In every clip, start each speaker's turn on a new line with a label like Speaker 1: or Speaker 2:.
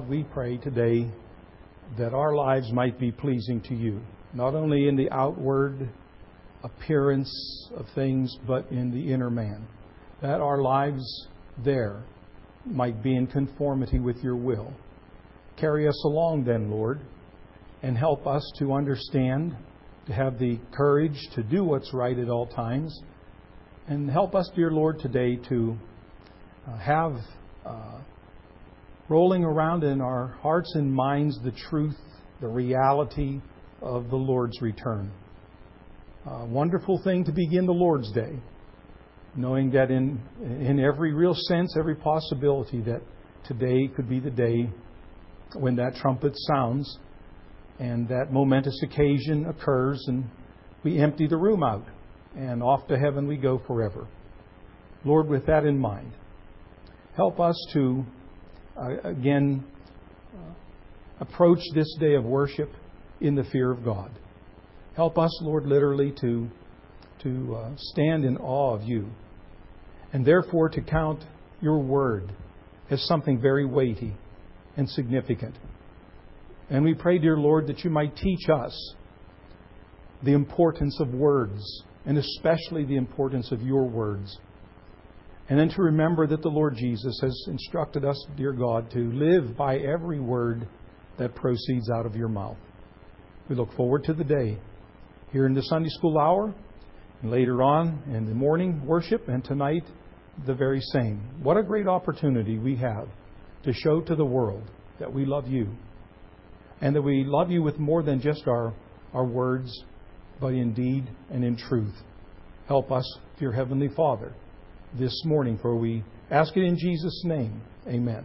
Speaker 1: we pray today that our lives might be pleasing to you, not only in the outward appearance of things, but in the inner man. That our lives there might be in conformity with your will. Carry us along then, Lord, and help us to understand, to have the courage to do what's right at all times. And help us, dear Lord, today to have rolling around in our hearts and minds the truth, the reality of the Lord's return. A wonderful thing to begin the Lord's Day, knowing that in every real sense, every possibility, that today could be the day when that trumpet sounds and that momentous occasion occurs and we empty the room out and off to heaven we go forever. Lord, with that in mind, help us to again approach this day of worship in the fear of God. Help us, Lord, literally to stand in awe of you, and therefore to count your word as something very weighty and significant. And we pray, dear Lord, that you might teach us the importance of words, and especially the importance of your words. And then to remember that the Lord Jesus has instructed us, dear God, to live by every word that proceeds out of your mouth. We look forward to the day here in the Sunday school hour, and later on in the morning worship, and tonight the very same. What a great opportunity we have to show to the world that we love you, and that we love you with more than just our words, but in deed and in truth. Help us, dear Heavenly Father, this morning, for we ask it in Jesus' name. Amen.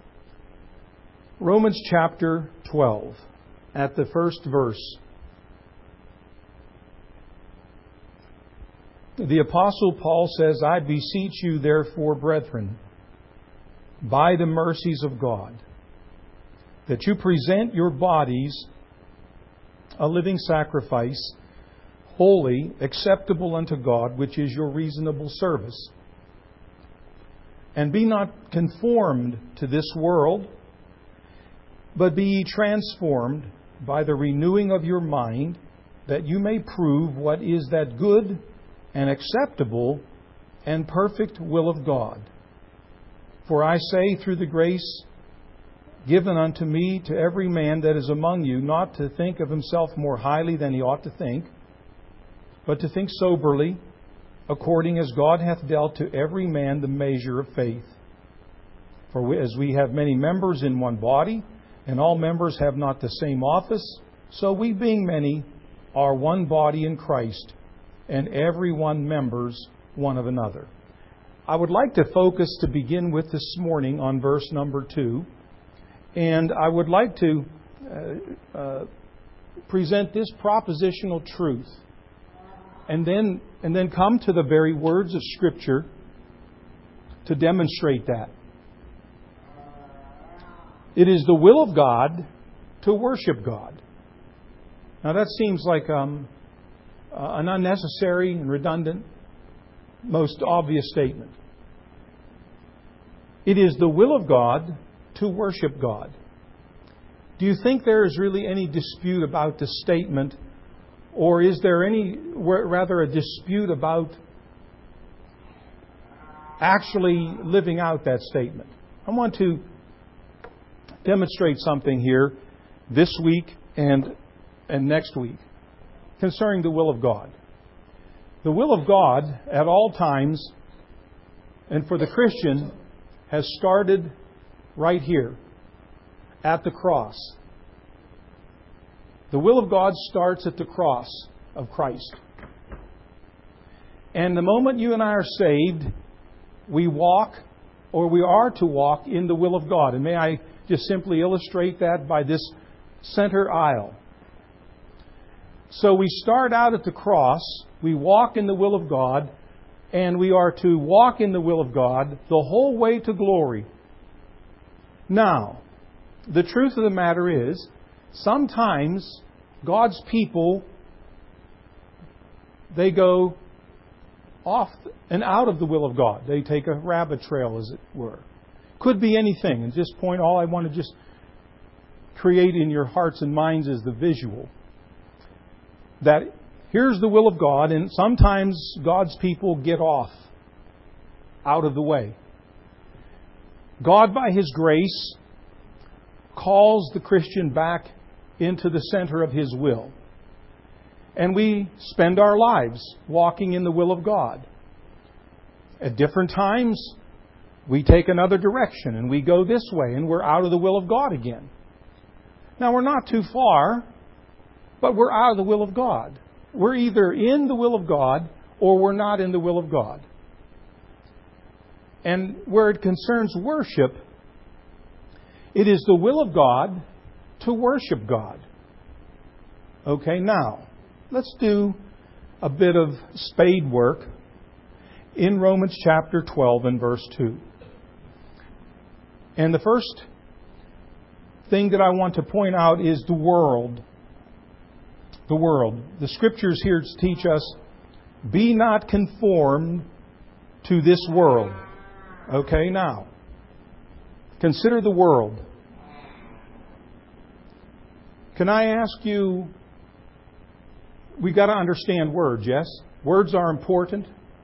Speaker 1: Romans chapter 12, at the first verse. The Apostle Paul says, I beseech you, therefore, brethren, by the mercies of God, that you present your bodies a living sacrifice, holy, acceptable unto God, which is your reasonable service. And be not conformed to this world, but be ye transformed by the renewing of your mind, that you may prove what is that good and acceptable and perfect will of God. For I say, through the grace given unto me, to every man that is among you, not to think of himself more highly than he ought to think, but to think soberly, according as God hath dealt to every man the measure of faith. For as we have many members in one body, and all members have not the same office, so we, being many, are one body in Christ, and every one members one of another. I would like to focus to begin with this morning on verse number 2, and I would like to present this propositional truth, and then come to the very words of Scripture to demonstrate that. It is the will of God to worship God. Now that seems like an unnecessary and redundant, most obvious statement. It is the will of God to worship God. Do you think there is really any dispute about the statement, or is there rather a dispute about actually living out that statement? I want to demonstrate something here this week and next week concerning the will of God. The will of God at all times, and for the Christian, has started right here at the cross. The will of God starts at the cross of Christ. And the moment you and I are saved, we walk, or we are to walk, in the will of God. And may I just simply illustrate that by this center aisle. So we start out at the cross, we walk in the will of God, and we are to walk in the will of God the whole way to glory. Now, the truth of the matter is, sometimes God's people, they go off and out of the will of God. They take a rabbit trail, as it were. Could be anything. At this point, all I want to just create in your hearts and minds is the visual. That here's the will of God, and sometimes God's people get off out of the way. God, by His grace, calls the Christian back into the center of His will. And we spend our lives walking in the will of God. At different times, we take another direction and we go this way and we're out of the will of God again. Now, we're not too far, but we're out of the will of God. We're either in the will of God or we're not in the will of God. And where it concerns worship, it is the will of God to worship God. Okay, now, let's do a bit of spade work in Romans chapter 12 and verse 2. And the first thing that I want to point out is the world. The world. The Scriptures here teach us, be not conformed to this world. Okay, now, consider the world. Can I ask you, we've got to understand words, yes? Words are important.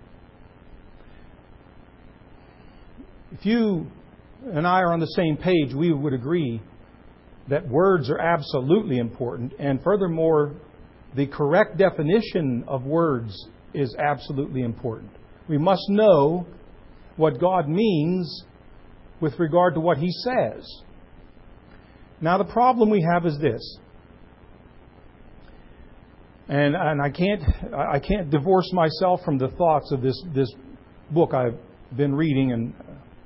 Speaker 1: If you and I are on the same page, we would agree that words are absolutely important. And furthermore, the correct definition of words is absolutely important. We must know what God means with regard to what He says. Now, the problem we have is this. And I can't divorce myself from the thoughts of this book I've been reading, and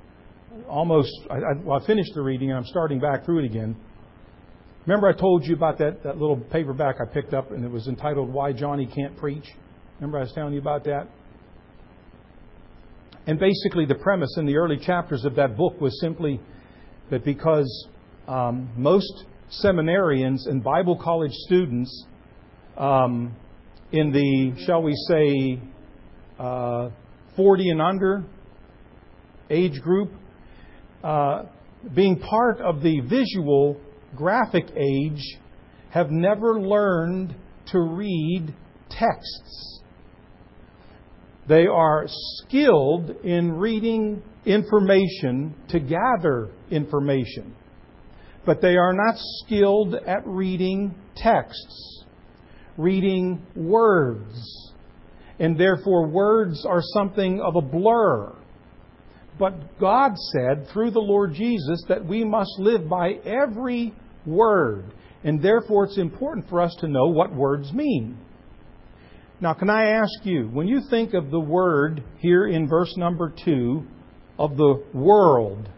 Speaker 1: I finished the reading and I'm starting back through it again. Remember I told you about that little paperback I picked up, and it was entitled Why Johnny Can't Preach? Remember I was telling you about that? And basically the premise in the early chapters of that book was simply that because most seminarians and Bible college students in the, shall we say, 40 and under age group, being part of the visual graphic age, have never learned to read texts. They are skilled in reading information to gather information, but they are not skilled at reading texts, reading words. And therefore words are something of a blur. But God said through the Lord Jesus that we must live by every word. And therefore it's important for us to know what words mean. Now, can I ask you, when you think of the word here in verse number 2 of the world,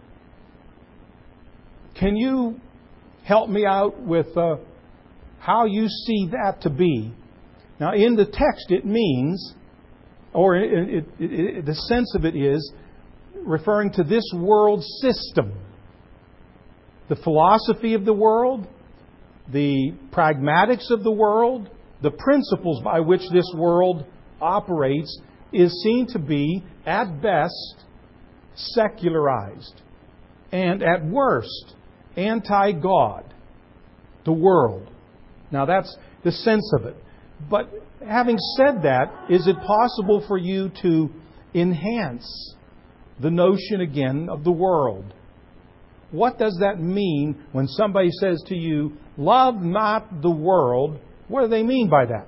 Speaker 1: can you help me out with how you see that to be? Now, in the text it means, or the sense of it is, referring to this world system. The philosophy of the world, the pragmatics of the world, the principles by which this world operates is seen to be, at best, secularized. And at worst, anti-God. The world. Now that's the sense of it. But having said that, is it possible for you to enhance the notion again of the world? What does that mean when somebody says to you, love not the world? What do they mean by that?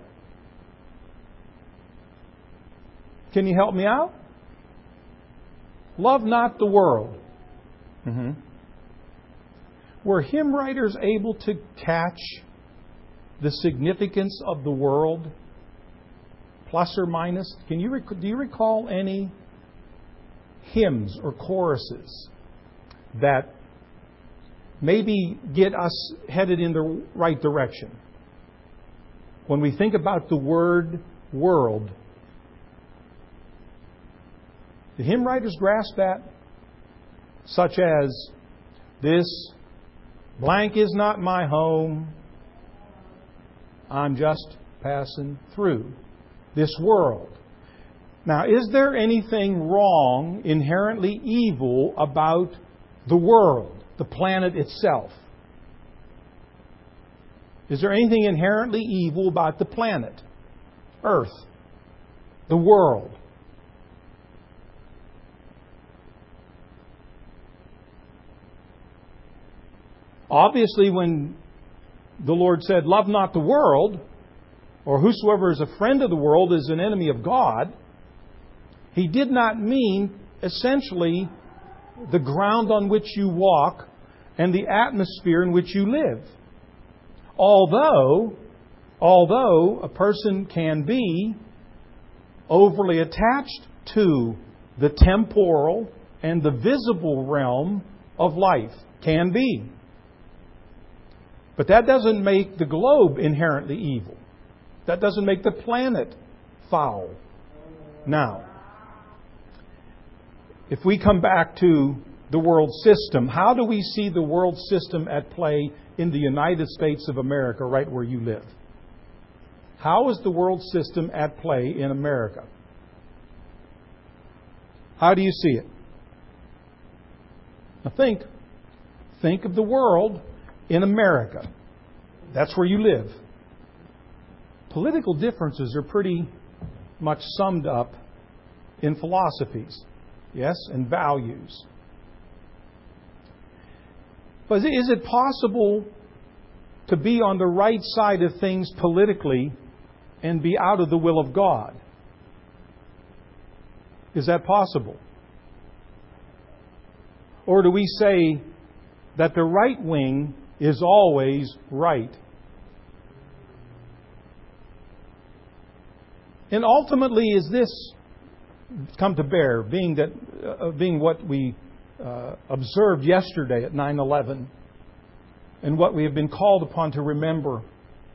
Speaker 1: Can you help me out? Love not the world. Were hymn writers able to catch the significance of the world? Plus or minus? Do you recall any hymns or choruses that maybe get us headed in the right direction? When we think about the word world, the hymn writers grasp that? Such as, this blank is not my home, I'm just passing through this world. Now, is there anything wrong, inherently evil, about the world, the planet itself? Is there anything inherently evil about the planet, Earth, the world? Obviously, when the Lord said, "Love not the world," or "Whosoever is a friend of the world is an enemy of God," He did not mean essentially the ground on which you walk and the atmosphere in which you live. Although a person can be overly attached to the temporal and the visible realm of life. Can be. But that doesn't make the globe inherently evil. That doesn't make the planet foul. Now, if we come back to the world system, how do we see the world system at play in the United States of America, right where you live? How is the world system at play in America? How do you see it? Now think of the world in America. That's where you live. Political differences are pretty much summed up in philosophies, yes, and values. But is it possible to be on the right side of things politically and be out of the will of God? Is that possible? Or do we say that the right wing is always right? And ultimately, is this come to bear, being what we observed yesterday at 9/11, and what we have been called upon to remember?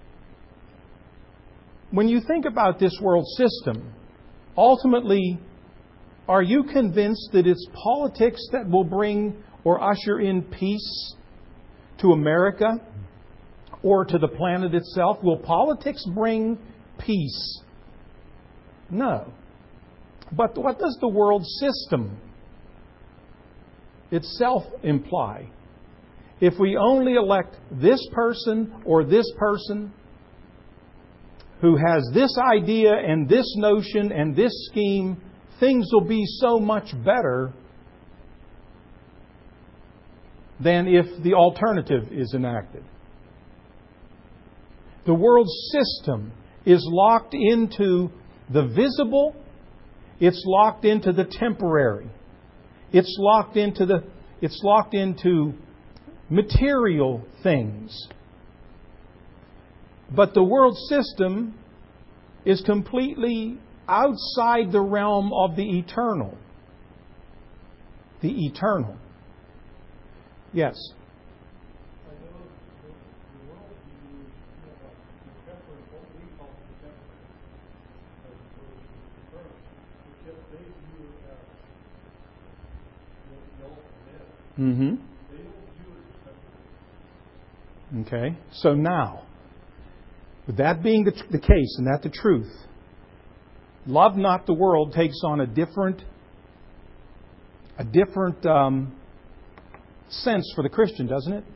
Speaker 1: When you think about this world system, ultimately, are you convinced that it's politics that will bring or usher in peace to America or to the planet itself? Will politics bring peace? No. But what does the world system itself imply? If we only elect this person or this person who has this idea and this notion and this scheme, things will be so much better than if the alternative is enacted. The world system is locked into the visible. It's locked into the temporary. It's locked into material things. But the world system is completely outside the realm of the eternal. The eternal. Yes. Mm-hmm. Okay. So now, with that being the case and that the truth, love not the world takes on a different sense for the Christian, doesn't it?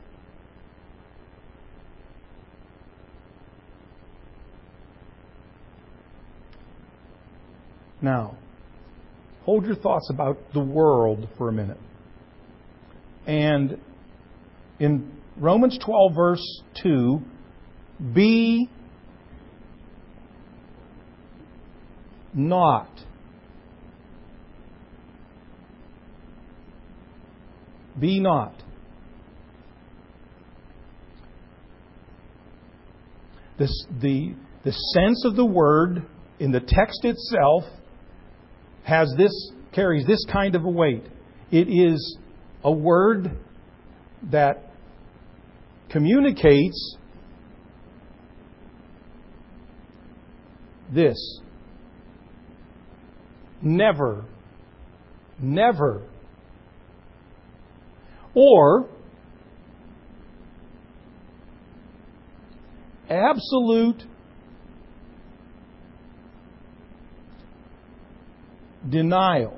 Speaker 1: Now, hold your thoughts about the world for a minute. And in Romans 12, verse 2, be not. Be not. The sense of the word in the text itself carries this kind of a weight. It is a word that communicates this. Never. Never. Or absolute denial.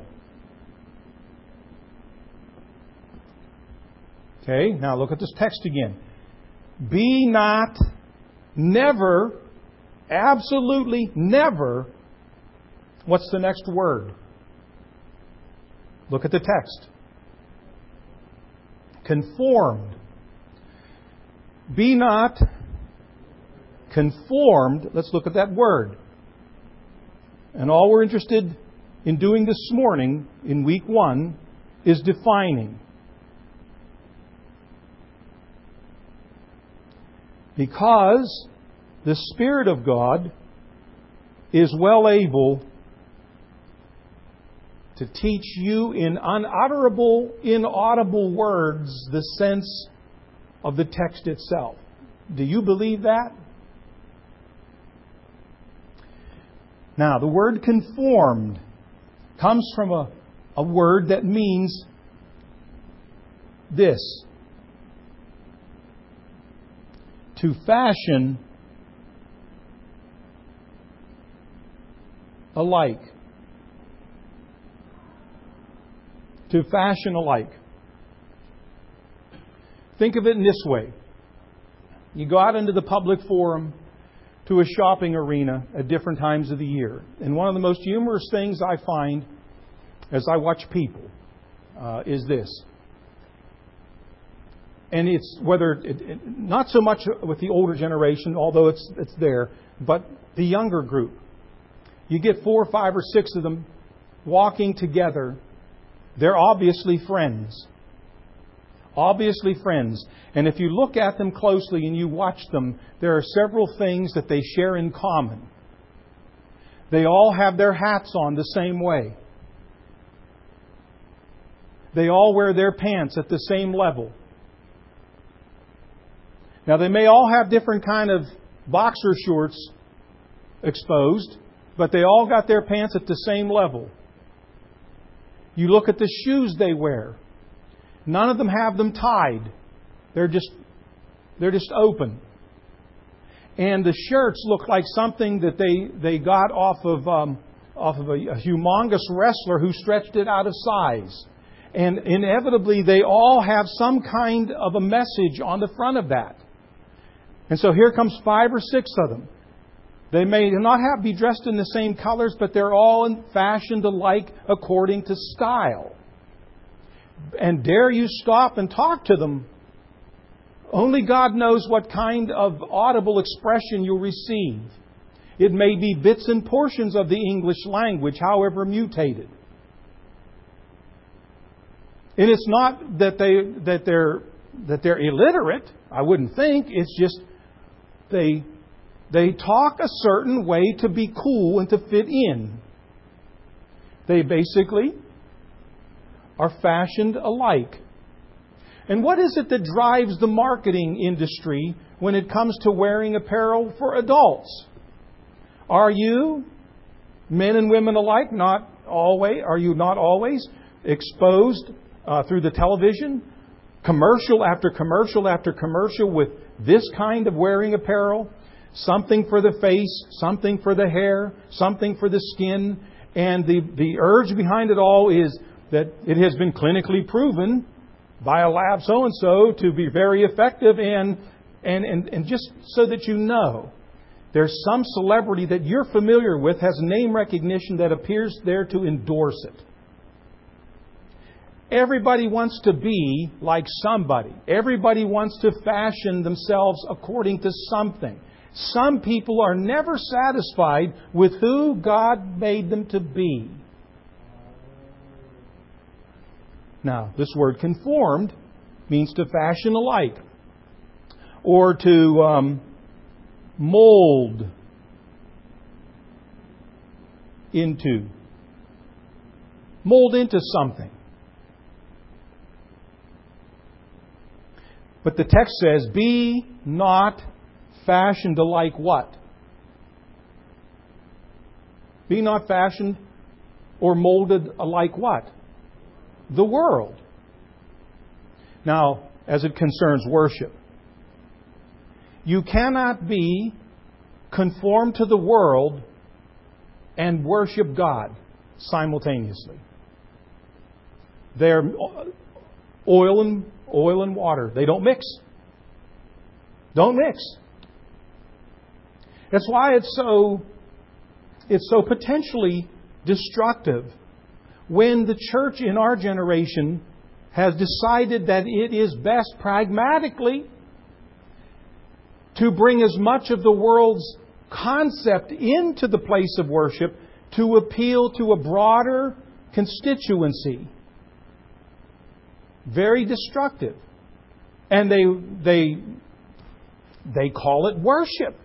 Speaker 1: Okay, now look at this text again. Be not Never, absolutely never, what's the next word? Look at the text. Conformed. Be not conformed. Let's look at that word. And all we're interested in doing this morning, in week 1, is defining. Because the Spirit of God is well able to teach you in unutterable, inaudible words the sense of the text itself. Do you believe that? Now, the word conformed comes from a word that means this: to fashion alike. To fashion alike. Think of it in this way. You go out into the public forum, to a shopping arena at different times of the year. And one of the most humorous things I find as I watch people is this. And it's not so much with the older generation, although it's there, but the younger group. You get 4, 5, or 6 of them walking together. They're obviously friends. Obviously friends. And if you look at them closely and you watch them, there are several things that they share in common. They all have their hats on the same way. They all wear their pants at the same level. Now, they may all have different kind of boxer shorts exposed, but they all got their pants at the same level. You look at the shoes they wear. None of them have them tied. They're just open. And the shirts look like something that they got off of a humongous wrestler who stretched it out of size. And inevitably, they all have some kind of a message on the front of that. And so here comes 5 or 6 of them. They may not be dressed in the same colors, but they're all fashioned alike according to style. And dare you stop and talk to them? Only God knows what kind of audible expression you'll receive. It may be bits and portions of the English language, however mutated. And it's not that they're illiterate. I wouldn't think. It's just they talk a certain way to be cool and to fit in. They basically are fashioned alike. And what is it that drives the marketing industry when it comes to wearing apparel for adults? Are you, men and women alike, are you not always exposed through the television, commercial after commercial after commercial with this kind of wearing apparel? Something for the face, something for the hair, something for the skin. And the urge behind it all is that it has been clinically proven by a lab so-and-so to be very effective. And just so that you know, there's some celebrity that you're familiar with, has name recognition that appears there to endorse it. Everybody wants to be like somebody. Everybody wants to fashion themselves according to something. Some people are never satisfied with who God made them to be. Now, this word conformed means to fashion alike, or to mold into. Mold into something. But the text says, be not fashioned alike what? Be not fashioned or molded alike what? The world. Now, as it concerns worship, you cannot be conformed to the world and worship God simultaneously. They're oil and water. They don't mix. Don't mix. That's why it's so potentially destructive when the church in our generation has decided that it is best pragmatically to bring as much of the world's concept into the place of worship to appeal to a broader constituency. Very destructive. And they call it worship.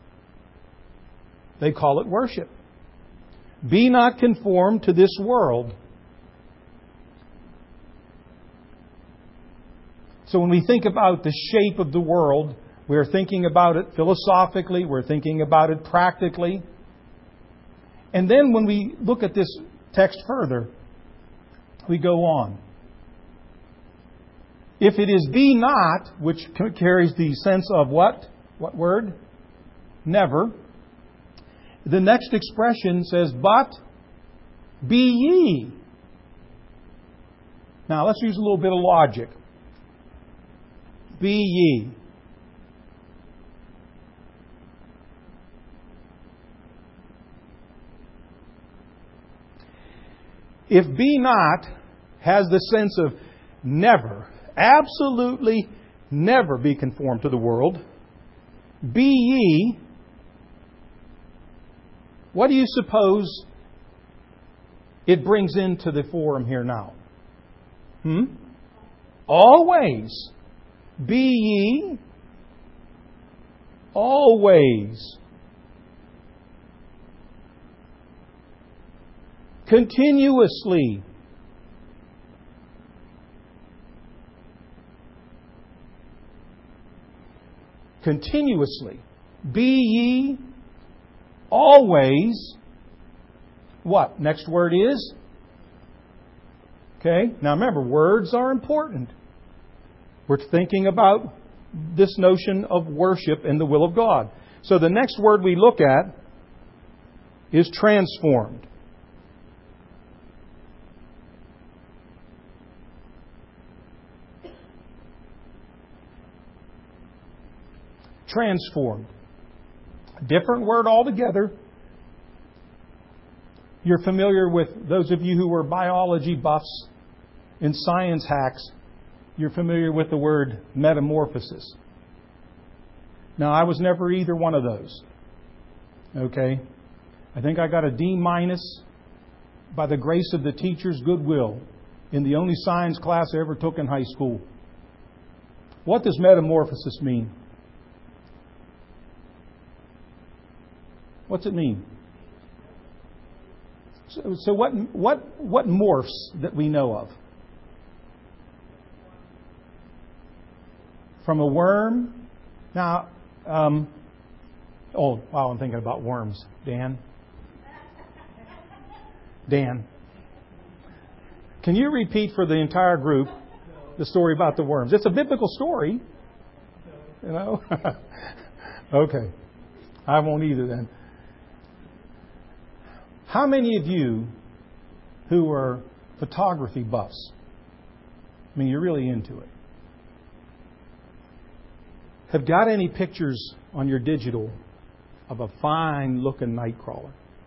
Speaker 1: They call it worship. Be not conformed to this world. So when we think about the shape of the world, we're thinking about it philosophically, we're thinking about it practically. And then when we look at this text further, we go on. If it is be not, which carries the sense of what? What word? Never. The next expression says, but be ye. Now let's use a little bit of logic. Be ye. If be not has the sense of never, absolutely never be conformed to the world, be ye, what do you suppose it brings into the forum here now? Always. Be ye always. Continuously. Continuously. Be ye always. What? Next word is? Okay. Now remember, words are important. We're thinking about this notion of worship and the will of God. So the next word we look at is transformed. Transformed. Different word altogether. You're familiar with, those of you who were biology buffs and science hacks, you're familiar with the word metamorphosis. Now, I was never either one of those. Okay? I think I got a D- by the grace of the teacher's goodwill in the only science class I ever took in high school. What does metamorphosis mean? What's it mean? So what morphs that we know of? From a worm? Now, I'm thinking about worms. Dan, can you repeat for the entire group the story about the worms? It's a biblical story. You know? Okay. I won't either then. How many of you who are photography buffs, I mean, you're really into it, have got any pictures on your digital of a fine-looking nightcrawler?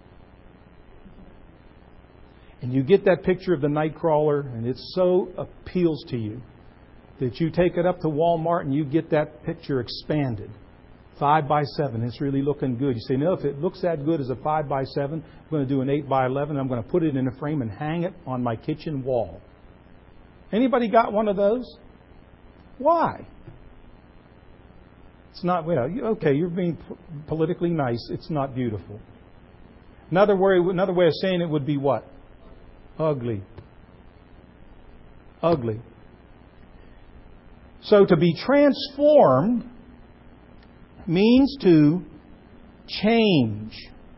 Speaker 1: And you get that picture of the nightcrawler, and it so appeals to you that you take it up to Walmart and you get that picture expanded. 5x7. It's really looking good. You say, no, if it looks that good as a 5x7, I'm going to do an 8x11. I'm going to put it in a frame and hang it on my kitchen wall. Anybody got one of those? Why? It's not, well, okay, you're being politically nice. It's not beautiful. Another way of saying it would be what? Ugly. Ugly. So to be transformed means to change.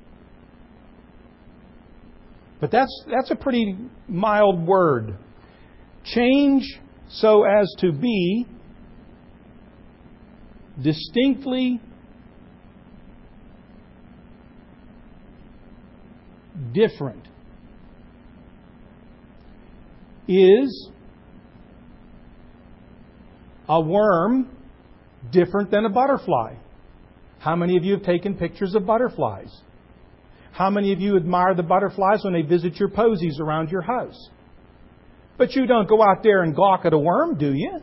Speaker 1: But that's a pretty mild word. Change so as to be distinctly different. Is a worm different than a butterfly? How many of you have taken pictures of butterflies? How many of you admire the butterflies when they visit your posies around your house? But you don't go out there and gawk at a worm, do you?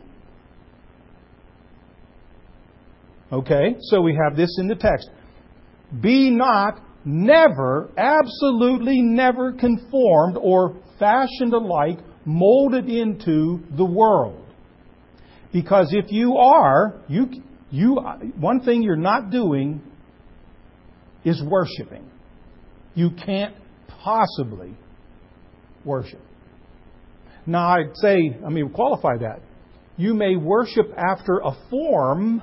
Speaker 1: Okay, so we have this in the text. Be not, never, absolutely never conformed or fashioned alike, molded into the world. Because if you are, one thing you're not doing is worshiping. You can't possibly worship. Now, let me qualify that. You may worship after a form,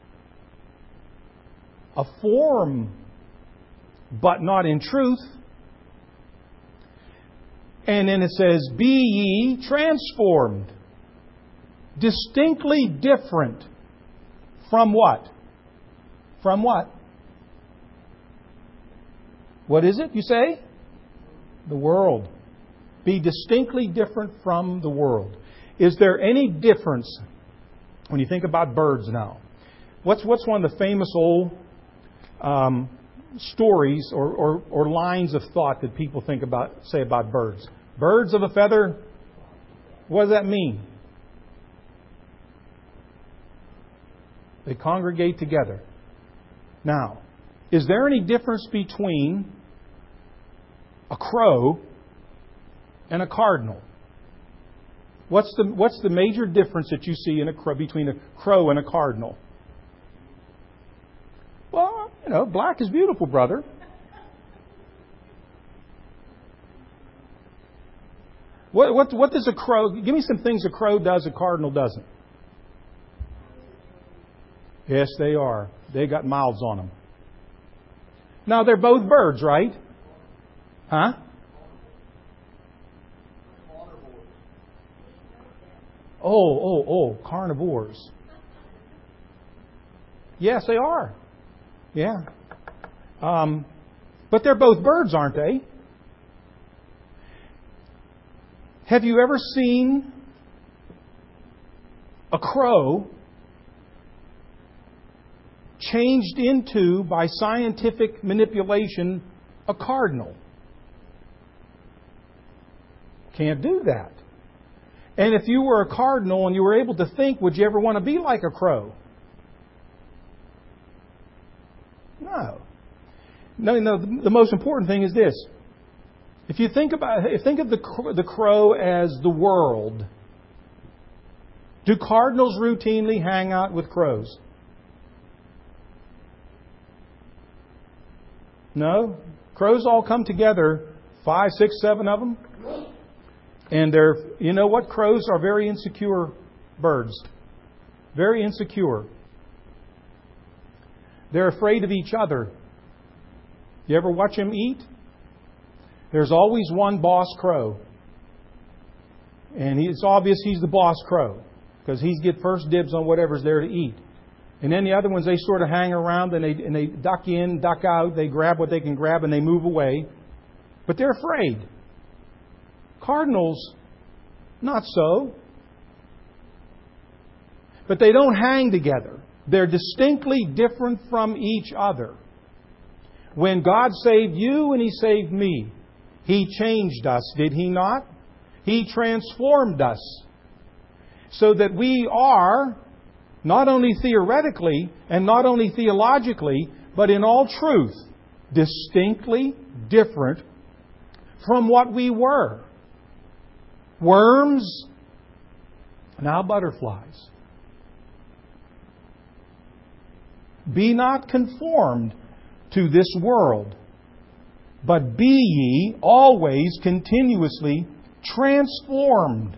Speaker 1: but not in truth. And then it says, be ye transformed. Distinctly different from what? From what? What is it, you say? The world. Be distinctly different from the world. Is there any difference when you think about birds now? What's one of the famous old stories or lines of thought that people say about birds? Birds of a feather. What does that mean? They congregate together. Now, is there any difference between a crow and a cardinal? What's the major difference that you see between a crow and a cardinal? Well, black is beautiful, brother. What does a crow... Give me some things a crow does a cardinal doesn't. Yes, they are. They got mouths on them. Now, they're both birds, right? Huh? Oh, carnivores. Yes, they are. Yeah. But they're both birds, aren't they? Have you ever seen a crow changed into, by scientific manipulation, a cardinal? Can't do that. And if you were a cardinal and you were able to think, would you ever want to be like a crow? No. No, the most important thing is this. If you think of the crow as the world, do cardinals routinely hang out with crows? No. Crows all come together, 5, 6, 7 of them. And you know what? Crows are very insecure birds. Very insecure. They're afraid of each other. You ever watch them eat? There's always one boss crow. And it's obvious he's the boss crow, because he's get first dibs on whatever's there to eat. And then the other ones, they sort of hang around and they duck in, duck out. They grab what they can grab and they move away. But they're afraid. Cardinals, not so. But they don't hang together. They're distinctly different from each other. When God saved you and He saved me, He changed us, did He not? He transformed us so that we are, not only theoretically and not only theologically, but in all truth, distinctly different from what we were. Worms, now butterflies. Be not conformed to this world, but be ye always continuously transformed.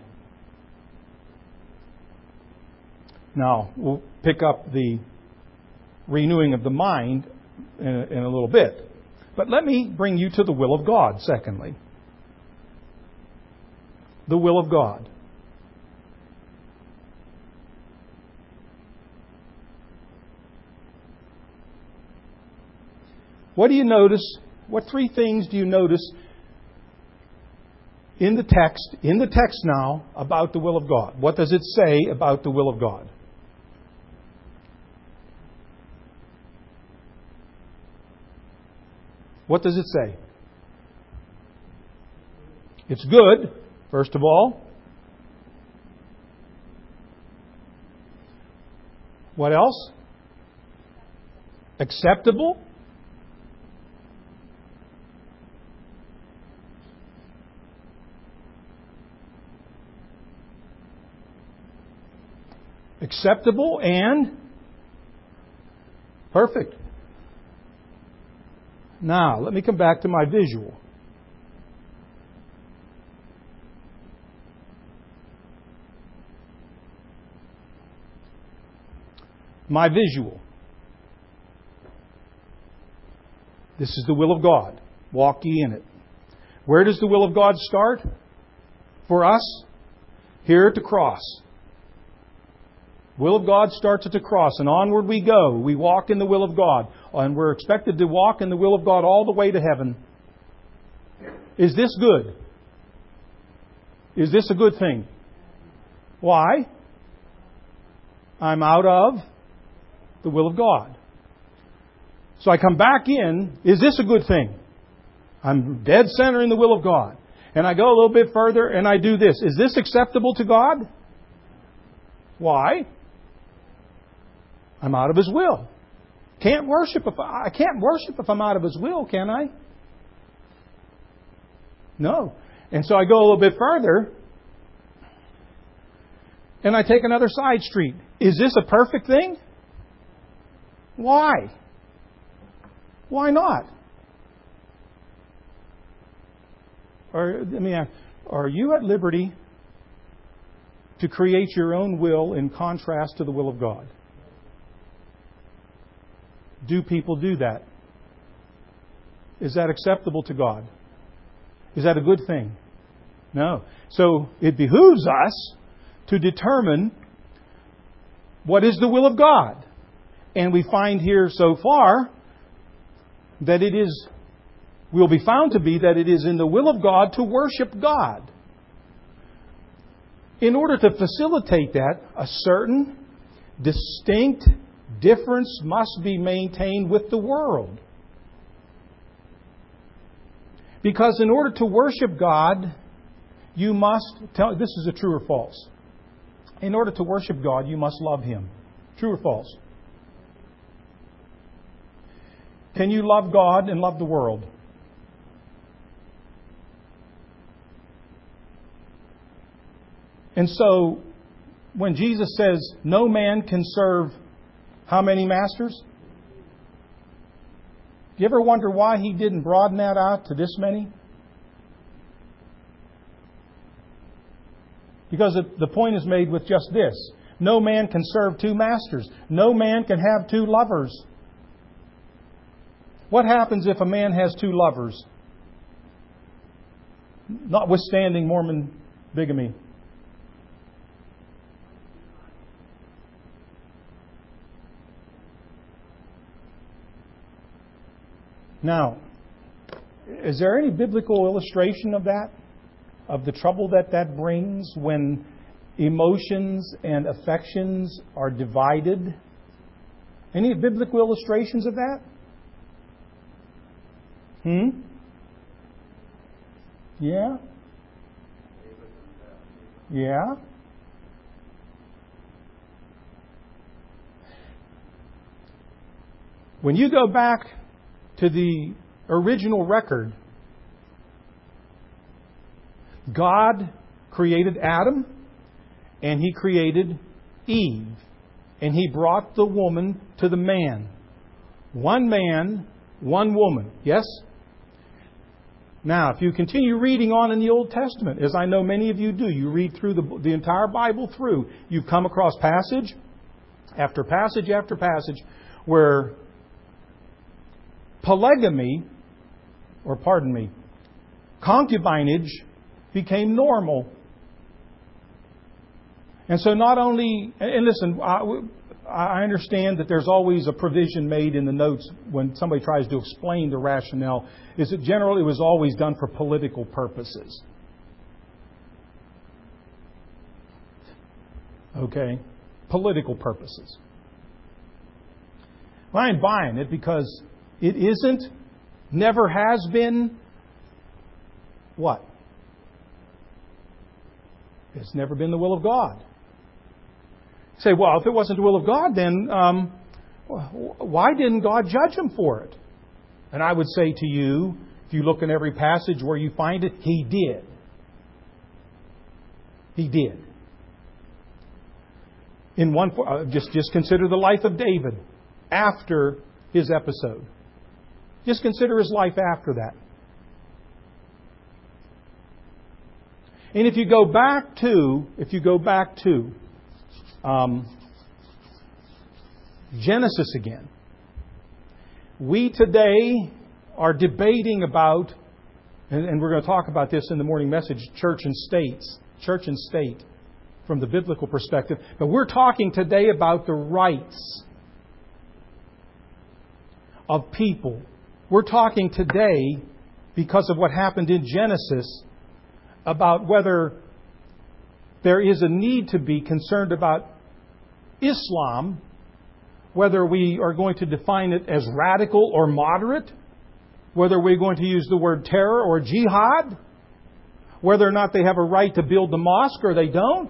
Speaker 1: Now, we'll pick up the renewing of the mind in a little bit. But let me bring you to the will of God, secondly. The will of God. What do you notice? What 3 things do you notice in the text now, about the will of God? What does it say about the will of God? What does it say? It's good, first of all. What else? Acceptable. Acceptable and perfect. Now, let me come back to my visual. My visual. This is the will of God. Walk ye in it. Where does the will of God start for us? Here at the cross. Will of God starts at the cross, and onward we go. We walk in the will of God, and we're expected to walk in the will of God all the way to heaven. Is this good? Is this a good thing? Why? I'm out of the will of God. So I come back in. Is this a good thing? I'm dead center in the will of God. And I go a little bit further and I do this. Is this acceptable to God? Why? I'm out of His will. I can't worship if I'm out of His will, can I? No. And so I go a little bit further and I take another side street. Is this a perfect thing? Why? Why not? Or let me ask, are you at liberty to create your own will in contrast to the will of God? Do people do that? Is that acceptable to God? Is that a good thing? No. So it behooves us to determine what is the will of God. And we find here so far that it is, will be found to be that it is in the will of God to worship God. In order to facilitate that, a certain distinct difference must be maintained with the world. Because in order to worship God, you must tell, this is a true or false. In order to worship God, you must love Him. True or false? Can you love God and love the world? And so, when Jesus says, no man can serve how many masters? Do you ever wonder why He didn't broaden that out to this many? Because the point is made with just this. No man can serve two masters. No man can have two lovers. What happens if a man has two lovers? Notwithstanding Mormon bigamy. Now, is there any biblical illustration of that? Of the trouble that brings when emotions and affections are divided? Any biblical illustrations of that? Yeah? Yeah? When you go back to the original record, God created Adam and He created Eve. And He brought the woman to the man. One man, one woman. Yes? Now, if you continue reading on in the Old Testament, as I know many of you do, you read through the entire Bible through, you come across passage after passage after passage where polygamy, concubinage became normal. And so not only, and listen, I understand that there's always a provision made in the notes when somebody tries to explain the rationale, is that generally it was always done for political purposes. Okay? Political purposes. Well, I ain't buying it because it isn't never has been, what? It's never been the will of God. You say, well, if it wasn't the will of God, then why didn't God judge him for it? And I would say to you, if you look in every passage where you find it, He did. He did. In one, just consider the life of David after his episode. Just consider his life after that. And if you go back to Genesis again, we today are debating about, and we're going to talk about this in the morning message, church and state from the biblical perspective. But we're talking today about the rights of people. We're talking today, because of what happened in Genesis, about whether there is a need to be concerned about Islam, whether we are going to define it as radical or moderate, whether we're going to use the word terror or jihad, whether or not they have a right to build the mosque or they don't.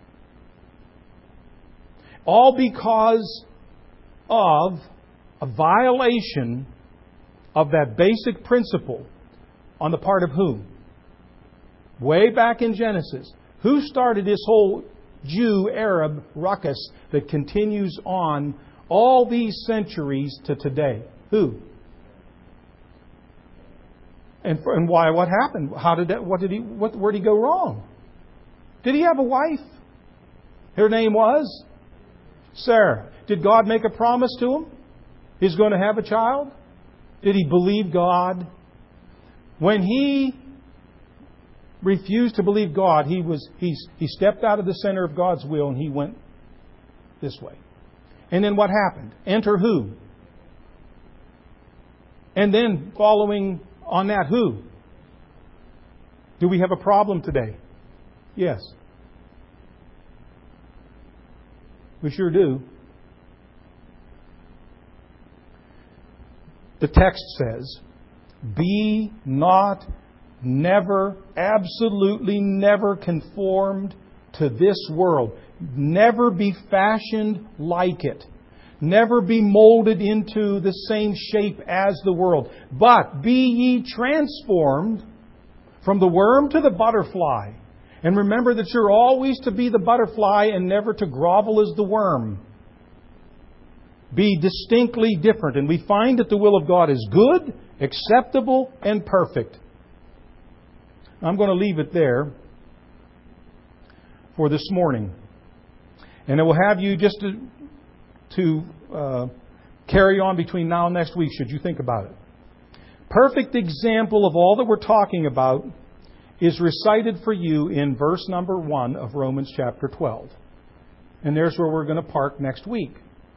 Speaker 1: All because of a violation of that basic principle on the part of whom? Way back in Genesis. Who started this whole Jew-Arab ruckus that continues on all these centuries to today? Who? And why? What happened? How did that? Where did he go wrong? Did he have a wife? Her name was Sarah. Did God make a promise to him? He's going to have a child? Did he believe God? When he refused to believe God, he stepped out of the center of God's will and he went this way. And then what happened? Enter who? And then following on that, who? Do we have a problem today? Yes. We sure do. The text says, be not, never, absolutely never conformed to this world. Never be fashioned like it. Never be molded into the same shape as the world. But be ye transformed from the worm to the butterfly. And remember that you're always to be the butterfly and never to grovel as the worm. Be distinctly different. And we find that the will of God is good, acceptable, and perfect. I'm going to leave it there for this morning. And I will have you just to carry on between now and next week, should you think about it. Perfect example of all that we're talking about is recited for you in verse number 1 of Romans chapter 12. And there's where we're going to park next week.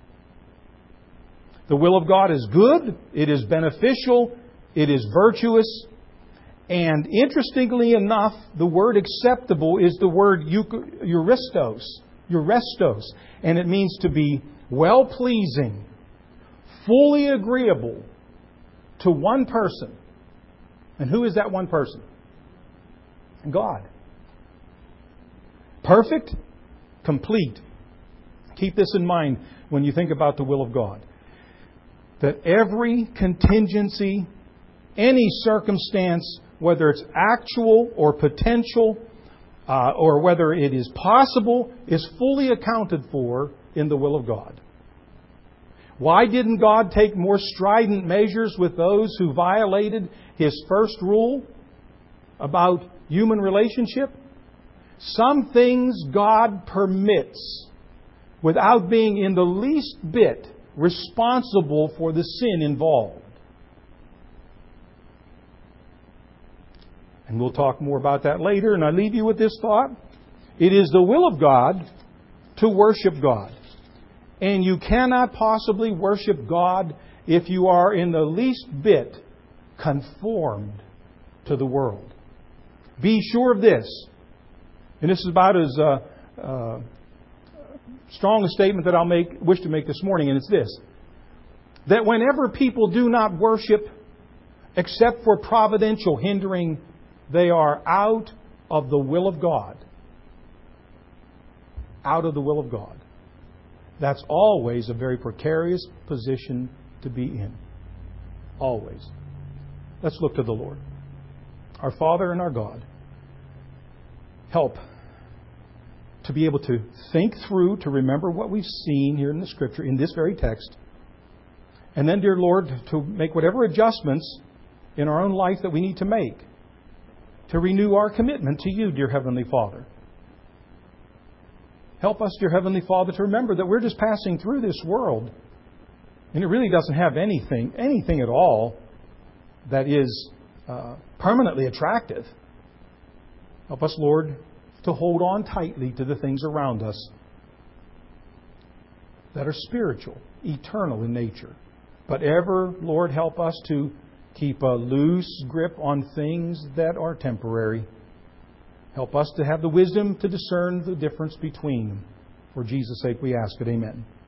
Speaker 1: The will of God is good, it is beneficial, it is virtuous, and interestingly enough, the word acceptable is the word euristos, and it means to be well-pleasing, fully agreeable to one person. And who is that one person? God. Perfect, complete. Keep this in mind when you think about the will of God. That every contingency, any circumstance, whether it's actual or potential, or whether it is possible, is fully accounted for in the will of God. Why didn't God take more strident measures with those who violated His first rule about human relationship? Some things God permits without being in the least bit responsible for the sin involved. And we'll talk more about that later. And I leave you with this thought. It is the will of God to worship God. And you cannot possibly worship God if you are in the least bit conformed to the world. Be sure of this. And this is about as strong a statement that I'll wish to make this morning. And it's this. That whenever people do not worship except for providential hindering, they are out of the will of God. Out of the will of God. That's always a very precarious position to be in. Always. Let's look to the Lord. Our Father and our God, help to be able to think through, to remember what we've seen here in the Scripture, in this very text. And then, dear Lord, to make whatever adjustments in our own life that we need to make to renew our commitment to you, dear Heavenly Father. Help us, dear Heavenly Father, to remember that we're just passing through this world, and it really doesn't have anything at all that is permanently attractive. Help us, Lord, to hold on tightly to the things around us that are spiritual, eternal in nature. But ever, Lord, help us to keep a loose grip on things that are temporary. Help us to have the wisdom to discern the difference between them. For Jesus' sake we ask it. Amen.